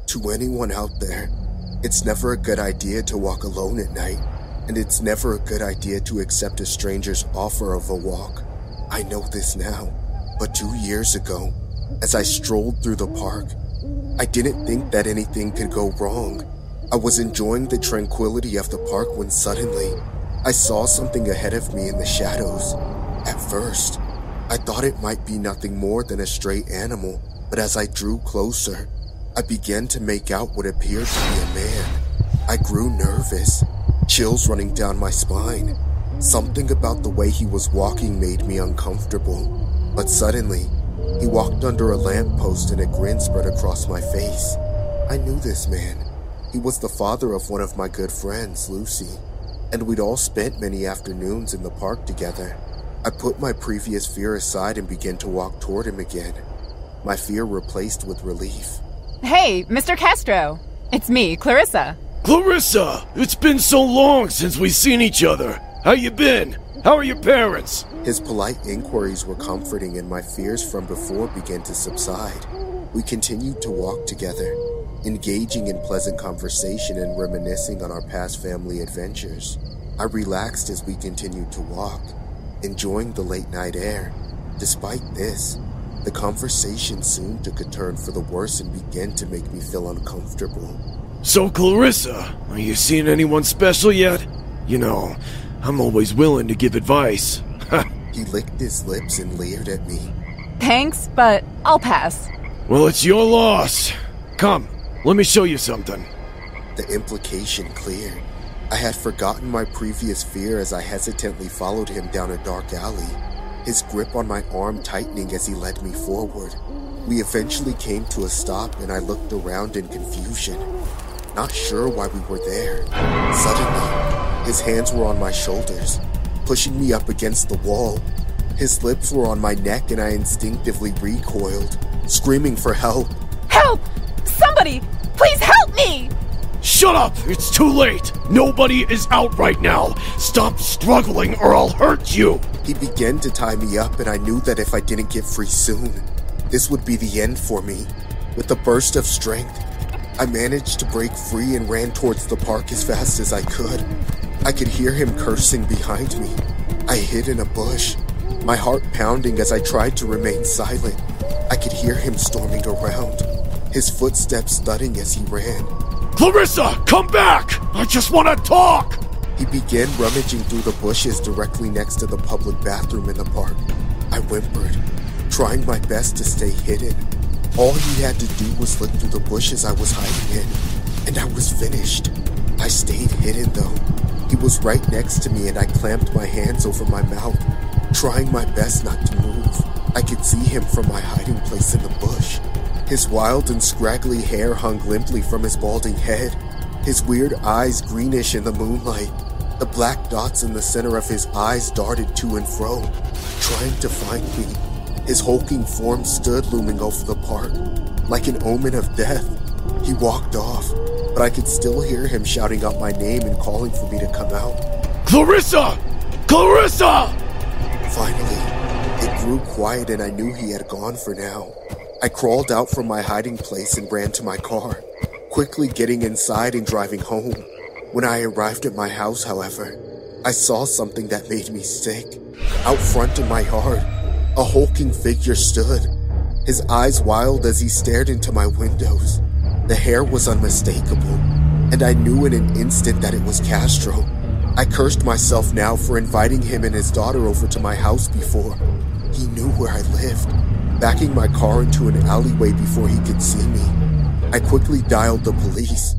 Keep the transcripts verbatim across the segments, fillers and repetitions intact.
To anyone out there, it's never a good idea to walk alone at night, and it's never a good idea to accept a stranger's offer of a walk. I know this now, but two years ago, as I strolled through the park, I didn't think that anything could go wrong. I was enjoying the tranquility of the park when suddenly, I saw something ahead of me in the shadows. At first, I thought it might be nothing more than a stray animal, but as I drew closer, I began to make out what appeared to be a man. I grew nervous, chills running down my spine. Something about the way he was walking made me uncomfortable, but suddenly, he walked under a lamppost and a grin spread across my face. I knew this man. He was the father of one of my good friends, Lucy, and we'd all spent many afternoons in the park together. I put my previous fear aside and began to walk toward him again, my fear replaced with relief. Hey, Mister Castro. It's me, Clarissa. Clarissa! It's been so long since we've seen each other. How you been? How are your parents? His polite inquiries were comforting and my fears from before began to subside. We continued to walk together, engaging in pleasant conversation and reminiscing on our past family adventures. I relaxed as we continued to walk, enjoying the late night air. Despite this, the conversation soon took a turn for the worse and began to make me feel uncomfortable. So, Clarissa, are you seeing anyone special yet? You know, I'm always willing to give advice. He licked his lips and leered at me. Thanks, but I'll pass. Well, it's your loss. Come, let me show you something. The implication cleared. I had forgotten my previous fear as I hesitantly followed him down a dark alley, his grip on my arm tightening as he led me forward. We eventually came to a stop and I looked around in confusion, not sure why we were there. Suddenly, his hands were on my shoulders, pushing me up against the wall. His lips were on my neck and I instinctively recoiled, screaming for help. Help! Somebody! Please help me! Shut up! It's too late! Nobody is out right now! Stop struggling or I'll hurt you! He began to tie me up and I knew that if I didn't get free soon, this would be the end for me. With a burst of strength, I managed to break free and ran towards the park as fast as I could. I could hear him cursing behind me. I hid in a bush, my heart pounding as I tried to remain silent. I could hear him storming around, his footsteps thudding as he ran. Clarissa, come back! I just want to talk! He began rummaging through the bushes directly next to the public bathroom in the park. I whimpered, trying my best to stay hidden. All he had to do was look through the bushes I was hiding in, and I was finished. I stayed hidden though. He was right next to me and I clamped my hands over my mouth, trying my best not to move. I could see him from my hiding place in the bush. His wild and scraggly hair hung limply from his balding head, his weird eyes greenish in the moonlight. The black dots in the center of his eyes darted to and fro, trying to find me. His hulking form stood looming over the park, like an omen of death. He walked off, but I could still hear him shouting out my name and calling for me to come out. Clarissa! Clarissa! Finally, it grew quiet and I knew he had gone for now. I crawled out from my hiding place and ran to my car, quickly getting inside and driving home. When I arrived at my house, however, I saw something that made me sick. Out front in my yard, a hulking figure stood, his eyes wild as he stared into my windows. The hair was unmistakable, and I knew in an instant that it was Castro. I cursed myself now for inviting him and his daughter over to my house before. He knew where I lived, backing my car into an alleyway before he could see me. I quickly dialed the police.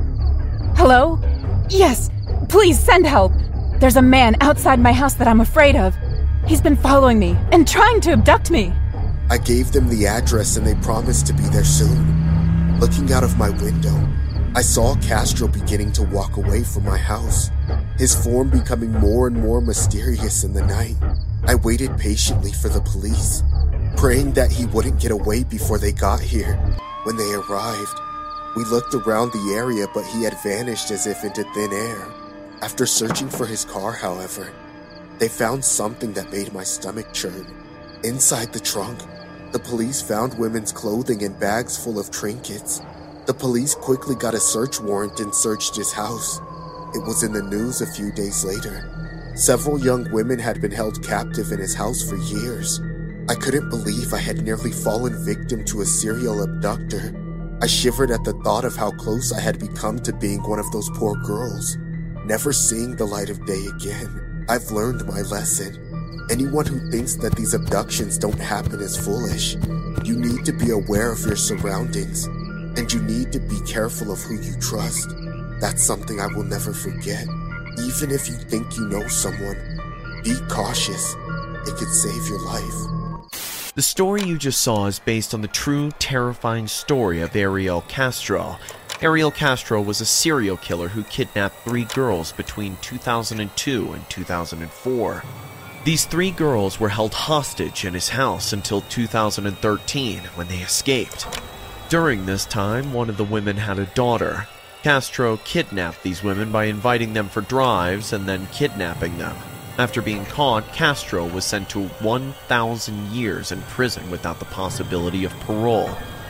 Hello? Yes, please send help. There's a man outside my house that I'm afraid of. He's been following me and trying to abduct me. I gave them the address and they promised to be there soon. Looking out of my window, I saw Castro beginning to walk away from my house, his form becoming more and more mysterious in the night. I waited patiently for the police, praying that he wouldn't get away before they got here. When they arrived, we looked around the area, but he had vanished as if into thin air. After searching for his car, however, they found something that made my stomach churn. Inside the trunk, the police found women's clothing and bags full of trinkets. The police quickly got a search warrant and searched his house. It was in the news a few days later. Several young women had been held captive in his house for years. I couldn't believe I had nearly fallen victim to a serial abductor. I shivered at the thought of how close I had become to being one of those poor girls, never seeing the light of day again. I've learned my lesson. Anyone who thinks that these abductions don't happen is foolish. You need to be aware of your surroundings, and you need to be careful of who you trust. That's something I will never forget. Even if you think you know someone, be cautious. It could save your life. The story you just saw is based on the true, terrifying story of Ariel Castro. Ariel Castro was a serial killer who kidnapped three girls between two thousand two and two thousand four. These three girls were held hostage in his house until two thousand thirteen, when they escaped. During this time, one of the women had a daughter. Castro kidnapped these women by inviting them for drives and then kidnapping them. After being caught, Castro was sent to one thousand years in prison without the possibility of parole.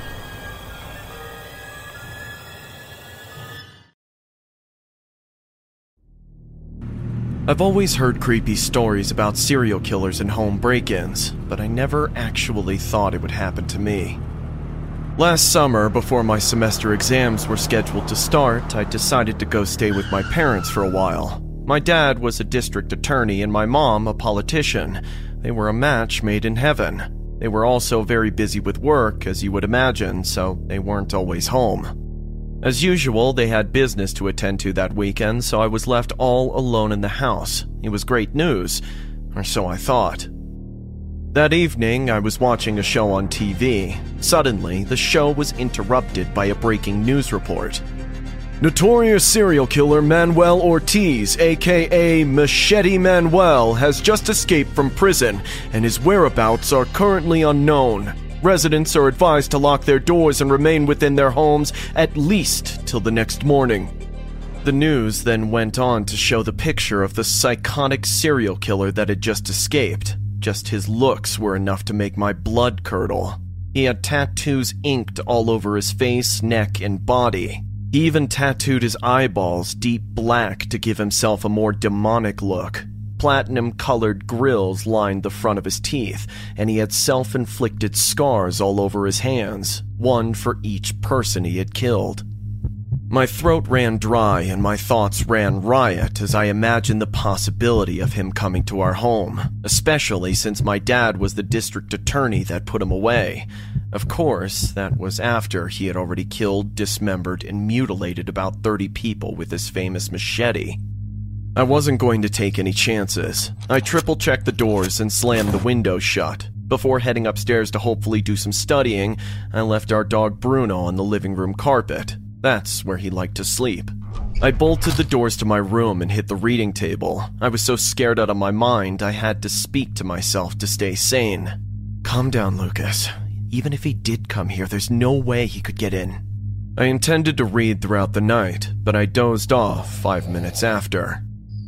I've always heard creepy stories about serial killers and home break-ins, but I never actually thought it would happen to me. Last summer, before my semester exams were scheduled to start, I decided to go stay with my parents for a while. My dad was a district attorney and my mom a politician. They were a match made in heaven. They were also very busy with work, as you would imagine, so they weren't always home. As usual, they had business to attend to that weekend, so I was left all alone in the house. It was great news, or so I thought. That evening, I was watching a show on T V. Suddenly, the show was interrupted by a breaking news report. Notorious serial killer Manuel Ortiz, aka Machete Manuel, has just escaped from prison, and his whereabouts are currently unknown. Residents are advised to lock their doors and remain within their homes at least till the next morning. The news then went on to show the picture of the psychotic serial killer that had just escaped. Just his looks were enough to make my blood curdle. He had tattoos inked all over his face, neck, and body. He even tattooed his eyeballs deep black to give himself a more demonic look. Platinum-colored grills lined the front of his teeth, and he had self-inflicted scars all over his hands, one for each person he had killed. My throat ran dry and my thoughts ran riot as I imagined the possibility of him coming to our home, especially since my dad was the district attorney that put him away. Of course, that was after he had already killed, dismembered, and mutilated about thirty people with his famous machete. I wasn't going to take any chances. I triple-checked the doors and slammed the windows shut. Before heading upstairs to hopefully do some studying, I left our dog Bruno on the living room carpet. That's where he liked to sleep. I bolted the doors to my room and hit the reading table. I was so scared out of my mind, I had to speak to myself to stay sane. Calm down, Lucas. Even if he did come here, there's no way he could get in. I intended to read throughout the night, but I dozed off five minutes after.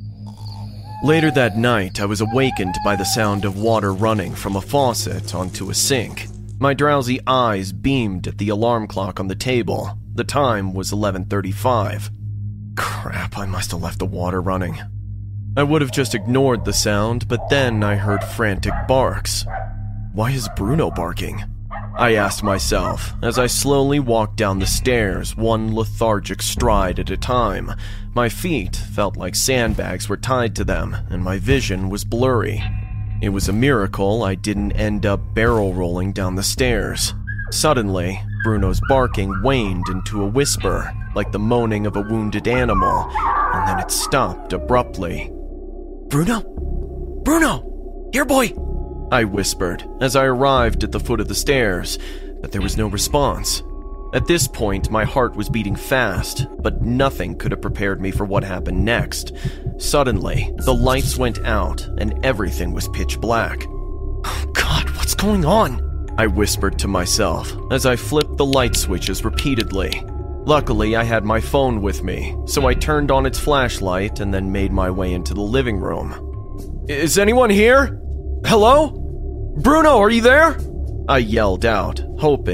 Later that night, I was awakened by the sound of water running from a faucet onto a sink. My drowsy eyes beamed at the alarm clock on the table. The time was eleven thirty-five. Crap, I must have left the water running. I would have just ignored the sound, but then I heard frantic barks. Why is Bruno barking? I asked myself as I slowly walked down the stairs, one lethargic stride at a time. My feet felt like sandbags were tied to them, and my vision was blurry. It was a miracle I didn't end up barrel rolling down the stairs. Suddenly, Bruno's barking waned into a whisper, like the moaning of a wounded animal, and then it stopped abruptly. Bruno? Bruno! Here, boy! I whispered as I arrived at the foot of the stairs, but there was no response. At this point, my heart was beating fast, but nothing could have prepared me for what happened next. Suddenly, the lights went out and everything was pitch black. Oh God, what's going on? I whispered to myself as I flipped the light switches repeatedly. Luckily, I had my phone with me, so I turned on its flashlight and then made my way into the living room. Is anyone here? Hello? Bruno, are you there? I yelled out, hoping,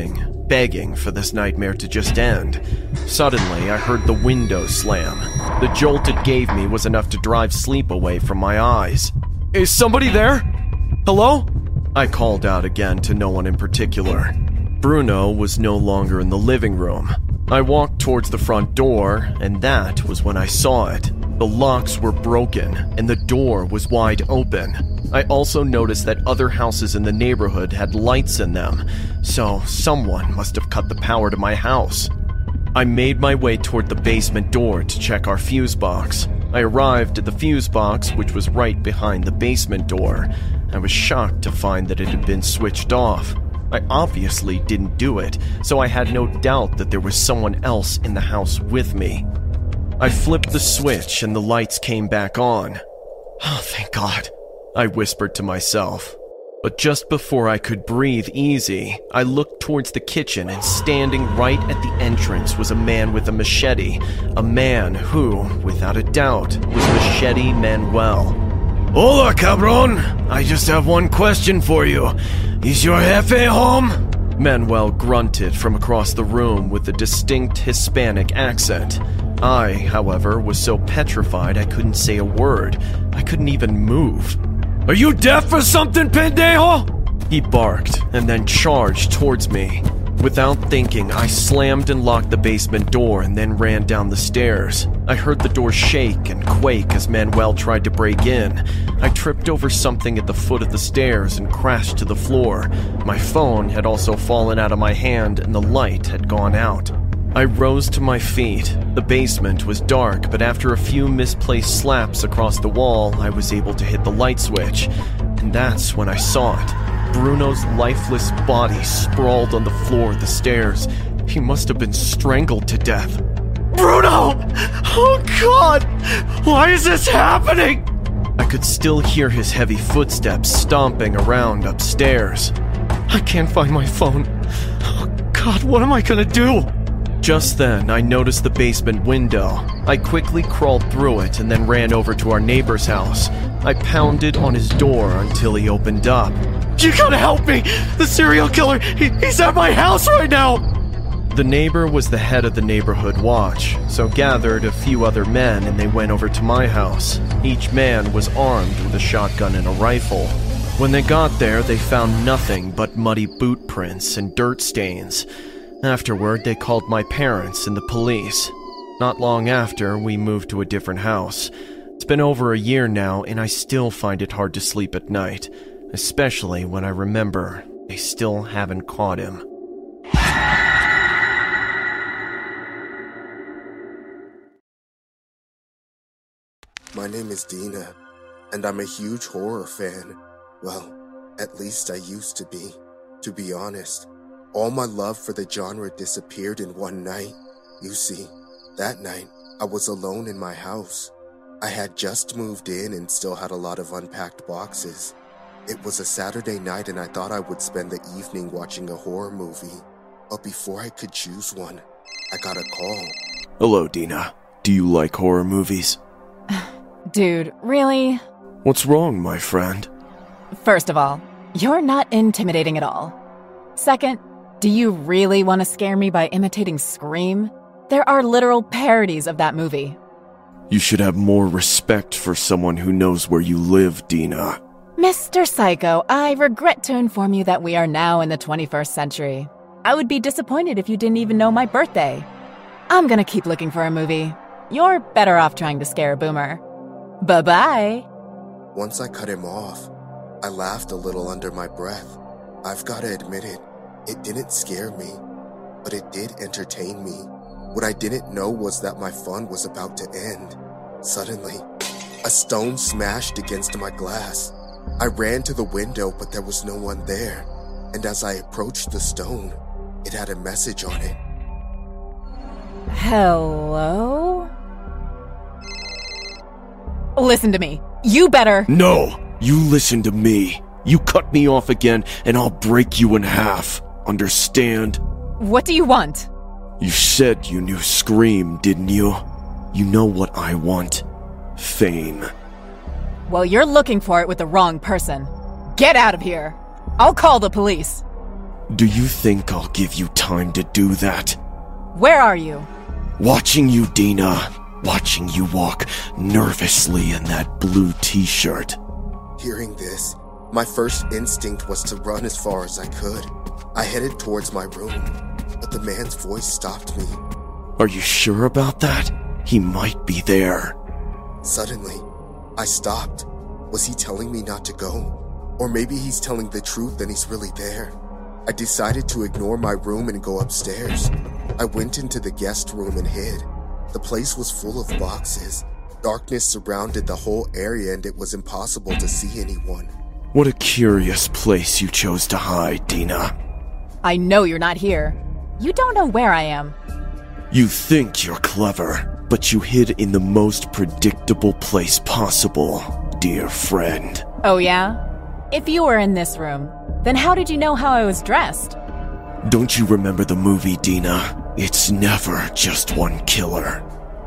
begging for this nightmare to just end. Suddenly, I heard the window slam. The jolt it gave me was enough to drive sleep away from my eyes. Is somebody there? Hello? I called out again to no one in particular. Bruno was no longer in the living room. I walked towards the front door, and that was when I saw it. The locks were broken, and the door was wide open. I also noticed that other houses in the neighborhood had lights in them, so someone must have cut the power to my house. I made my way toward the basement door to check our fuse box. I arrived at the fuse box, which was right behind the basement door. I was shocked to find that it had been switched off. I obviously didn't do it, so I had no doubt that there was someone else in the house with me. I flipped the switch and the lights came back on. Oh, thank God, I whispered to myself. But just before I could breathe easy, I looked towards the kitchen, and standing right at the entrance was a man with a machete. A man who, without a doubt, was Machete Manuel. Hola, cabron! I just have one question for you. Is your jefe home? Manuel grunted from across the room with a distinct Hispanic accent. I, however, was so petrified I couldn't say a word. I couldn't even move. Are you deaf or something, pendejo? He barked and then charged towards me. Without thinking, I slammed and locked the basement door and then ran down the stairs. I heard the door shake and quake as Manuel tried to break in. I tripped over something at the foot of the stairs and crashed to the floor. My phone had also fallen out of my hand and the light had gone out. I rose to my feet. The basement was dark, but after a few misplaced slaps across the wall, I was able to hit the light switch. And that's when I saw it. Bruno's lifeless body sprawled on the floor of the stairs. He must have been strangled to death. Bruno! Oh God! Why is this happening? I could still hear his heavy footsteps stomping around upstairs. I can't find my phone. Oh God, what am I gonna do? Just then, I noticed the basement window. I quickly crawled through it and then ran over to our neighbor's house. I pounded on his door until he opened up. You gotta help me! The serial killer, he, he's at my house right now! The neighbor was the head of the neighborhood watch, so gathered a few other men and they went over to my house. Each man was armed with a shotgun and a rifle. When they got there, they found nothing but muddy boot prints and dirt stains. Afterward, they called my parents and the police. Not long after, we moved to a different house. It's been over a year now, and I still find it hard to sleep at night, especially when I remember they still haven't caught him. My name is Dina, and I'm a huge horror fan. Well, at least I used to be. To be honest, all my love for the genre disappeared in one night. You see, that night, I was alone in my house. I had just moved in and still had a lot of unpacked boxes. It was a Saturday night and I thought I would spend the evening watching a horror movie. But before I could choose one, I got a call. Hello, Dina. Do you like horror movies? Dude, really? What's wrong, my friend? First of all, you're not intimidating at all. Second, do you really want to scare me by imitating Scream? There are literal parodies of that movie. You should have more respect for someone who knows where you live, Dina. Mister Psycho, I regret to inform you that we are now in the twenty-first century. I would be disappointed if you didn't even know my birthday. I'm gonna keep looking for a movie. You're better off trying to scare a boomer. Bye-bye. Once I cut him off, I laughed a little under my breath. I've gotta admit it, it didn't scare me, but it did entertain me. What I didn't know was that my fun was about to end. Suddenly, a stone smashed against my glass. I ran to the window, but there was no one there. And as I approached the stone, it had a message on it. Hello? Listen to me. You better— No! You listen to me. You cut me off again, and I'll break you in half. Understand? What do you want? You said you knew Scream, didn't you? You know what I want. Fame. Well, you're looking for it with the wrong person. Get out of here. I'll call the police. Do you think I'll give you time to do that? Where are you? Watching you, Dina. Watching you walk nervously in that blue t-shirt. Hearing this, my first instinct was to run as far as I could. I headed towards my room, but the man's voice stopped me. Are you sure about that? He might be there. Suddenly, I stopped. Was he telling me not to go? Or maybe he's telling the truth and he's really there. I decided to ignore my room and go upstairs. I went into the guest room and hid. The place was full of boxes. Darkness surrounded the whole area and it was impossible to see anyone. What a curious place you chose to hide, Dina. I know you're not here. You don't know where I am. You think you're clever, but you hid in the most predictable place possible, dear friend. Oh yeah? If you were in this room, then how did you know how I was dressed? Don't you remember the movie, Dina? It's never just one killer.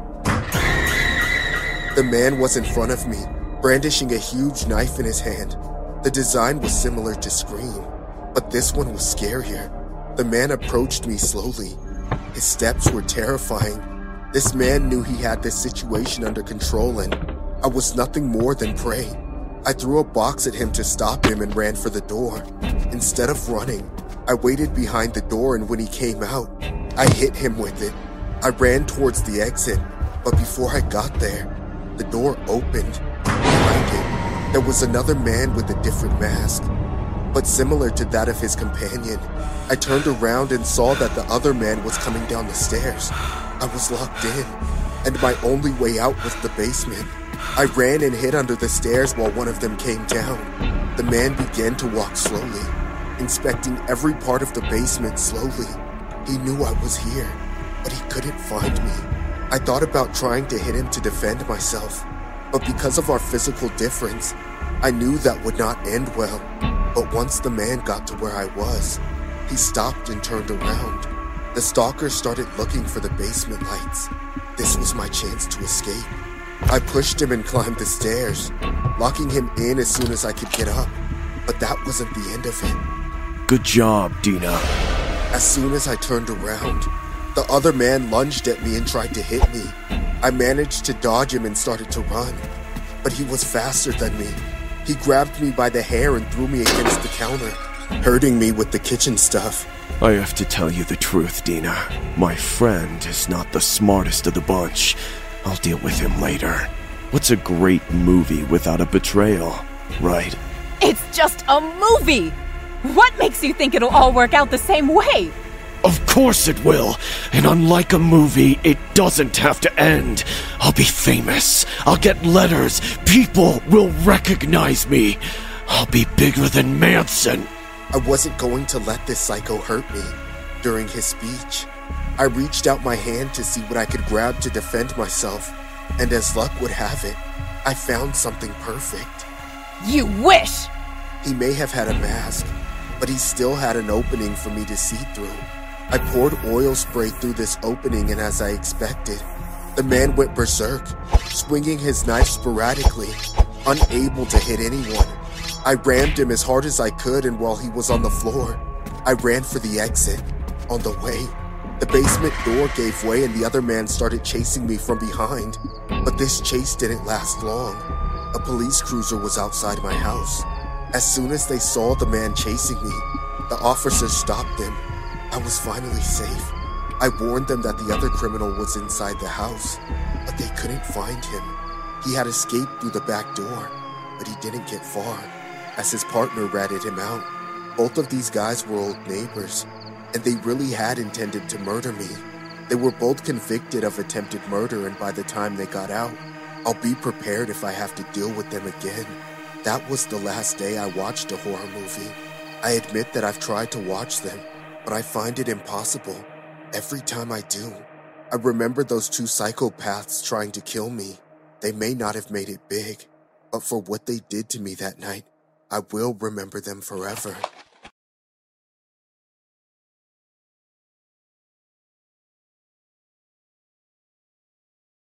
The man was in front of me, brandishing a huge knife in his hand. The design was similar to Scream, but this one was scarier. The man approached me slowly. His steps were terrifying. This man knew he had this situation under control and I was nothing more than prey. I threw a box at him to stop him and ran for the door. Instead of running, I waited behind the door and when he came out, I hit him with it. I ran towards the exit, but before I got there, the door opened. Behind it, there was another man with a different mask, but similar to that of his companion. I turned around and saw that the other man was coming down the stairs. I was locked in, and my only way out was the basement. I ran and hid under the stairs while one of them came down. The man began to walk slowly, inspecting every part of the basement slowly. He knew I was here, but he couldn't find me. I thought about trying to hit him to defend myself, but because of our physical difference, I knew that would not end well. But once the man got to where I was, he stopped and turned around. The stalker started looking for the basement lights. This was my chance to escape. I pushed him and climbed the stairs, locking him in as soon as I could get up. But that wasn't the end of it. Good job, Dina. As soon as I turned around, the other man lunged at me and tried to hit me. I managed to dodge him and started to run, but he was faster than me. He grabbed me by the hair and threw me against the counter, hurting me with the kitchen stuff. I have to tell you the truth, Dina. My friend is not the smartest of the bunch. I'll deal with him later. What's a great movie without a betrayal, right? It's just a movie! What makes you think it'll all work out the same way? Of course it will. And unlike a movie, it doesn't have to end. I'll be famous. I'll get letters. People will recognize me. I'll be bigger than Manson. I wasn't going to let this psycho hurt me. During his speech, I reached out my hand to see what I could grab to defend myself, and as luck would have it, I found something perfect. You wish! He may have had a mask, but he still had an opening for me to see through. I poured oil spray through this opening, and as I expected, the man went berserk, swinging his knife sporadically, unable to hit anyone. I rammed him as hard as I could, and while he was on the floor, I ran for the exit. On the way, the basement door gave way and the other man started chasing me from behind. But this chase didn't last long. A police cruiser was outside my house. As soon as they saw the man chasing me, the officers stopped him. I was finally safe. I warned them that the other criminal was inside the house, but they couldn't find him. He had escaped through the back door, but he didn't get far, as his partner ratted him out. Both of these guys were old neighbors, and they really had intended to murder me. They were both convicted of attempted murder, and by the time they got out, I'll be prepared if I have to deal with them again. That was the last day I watched a horror movie. I admit that I've tried to watch them, but I find it impossible. Every time I do, I remember those two psychopaths trying to kill me. They may not have made it big, but for what they did to me that night, I will remember them forever.